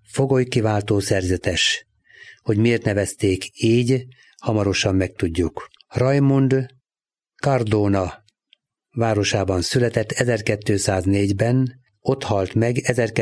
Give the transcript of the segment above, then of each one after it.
Fogolykiváltó szerzetes. Hogy miért nevezték így, hamarosan megtudjuk. Raimund Cardona városában született 1204-ben, ott halt meg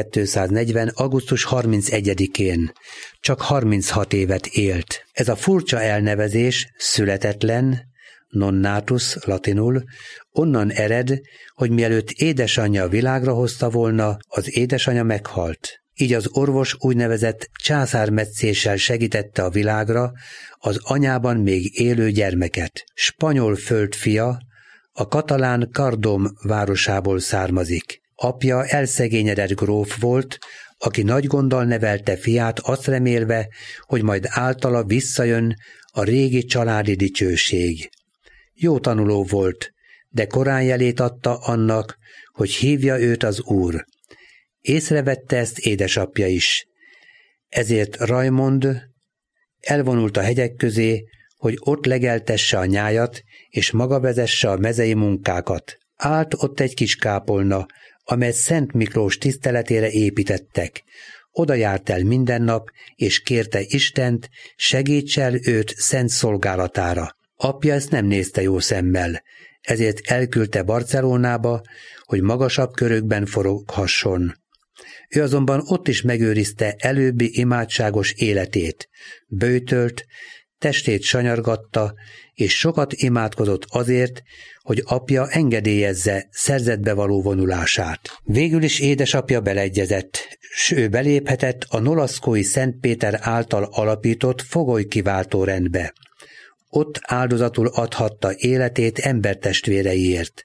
1240. augusztus 31-én. Csak 36 évet élt. Ez a furcsa elnevezés, születetlen, non natus latinul, onnan ered, hogy mielőtt édesanyja világra hozta volna, az édesanyja meghalt. Így az orvos úgynevezett császármetszéssel segítette a világra az anyában még élő gyermeket. Spanyol földfia, a katalán Cardom városából származik. Apja elszegényedett gróf volt, aki nagy gonddal nevelte fiát, azt remélve, hogy majd általa visszajön a régi családi dicsőség. Jó tanuló volt, de korán jelét adta annak, hogy hívja őt az Úr. Észrevette ezt édesapja is. Ezért Raimund elvonult a hegyek közé, hogy ott legeltesse a nyájat, és maga vezesse a mezei munkákat. Állt ott egy kis kápolna, amelyet Szent Miklós tiszteletére építettek. Oda járt el minden nap, és kérte Istent, segíts el őt szent szolgálatára. Apja ezt nem nézte jó szemmel, ezért elküldte Barcelonába, hogy magasabb körökben foroghasson. Ő azonban ott is megőrizte előbbi imádságos életét, böjtölt, testét sanyargatta, és sokat imádkozott azért, hogy apja engedélyezze szerzetbe való vonulását. Végül is édesapja beleegyezett, s ő beléphetett a nolaszkói Szent Péter által alapított fogolykiváltó rendbe. Ott áldozatul adhatta életét embertestvéreiért.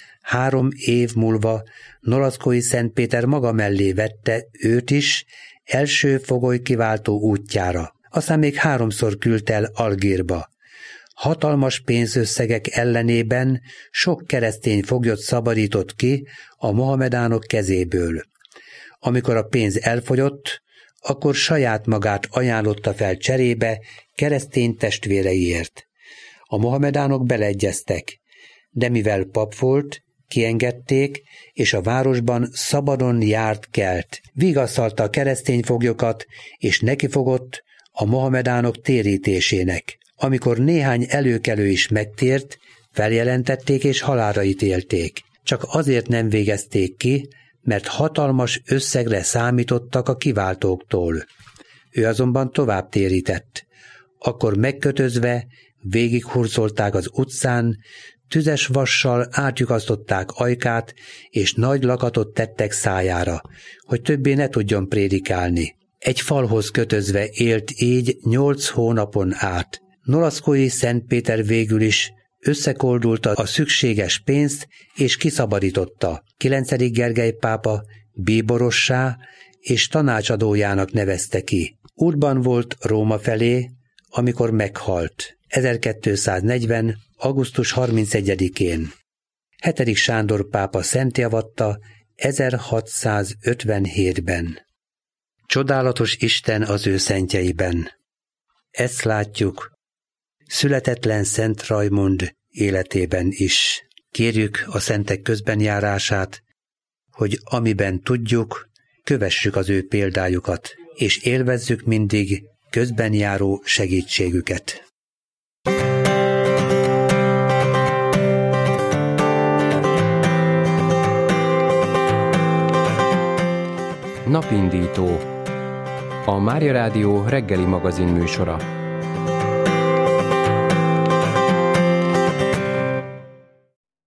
3 év múlva nolaszkói Szent Péter maga mellé vette őt is első fogolykiváltó útjára. Aztán még 3-szor küldte el Algírba. Hatalmas pénzösszegek ellenében sok keresztény foglyot szabadított ki a mohamedánok kezéből. Amikor a pénz elfogyott, akkor saját magát ajánlotta fel cserébe keresztény testvéreiért. A mohamedánok beleegyeztek, de mivel pap volt, kiengedték, és a városban szabadon járt kelt. Vigasztalta a keresztény foglyokat, és nekifogott a mohamedánok térítésének. Amikor néhány előkelő is megtért, feljelentették és halálra ítélték. Csak azért nem végezték ki, mert hatalmas összegre számítottak a kiváltóktól. Ő azonban tovább térített. Akkor megkötözve végighurcolták az utcán, tüzes vassal átlyukasztották ajkát, és nagy lakatot tettek szájára, hogy többé ne tudjon prédikálni. Egy falhoz kötözve élt így 8 hónapon át. Nolaszkói Szent Péter végül is összekoldulta a szükséges pénzt, és kiszabadította. 9. Gergely pápa bíborossá és tanácsadójának nevezte ki. Útban volt Róma felé, amikor meghalt. 1240. augusztus 31-én. 7. Sándor pápa szentjavatta 1657-ben. Csodálatos Isten az ő szentjeiben. Ezt látjuk születetlen Szent Raimund életében is. Kérjük a szentek közbenjárását, hogy amiben tudjuk, kövessük az ő példájukat, és élvezzük mindig közbenjáró segítségüket. Napindító. A Mária Rádió reggeli magazin műsora.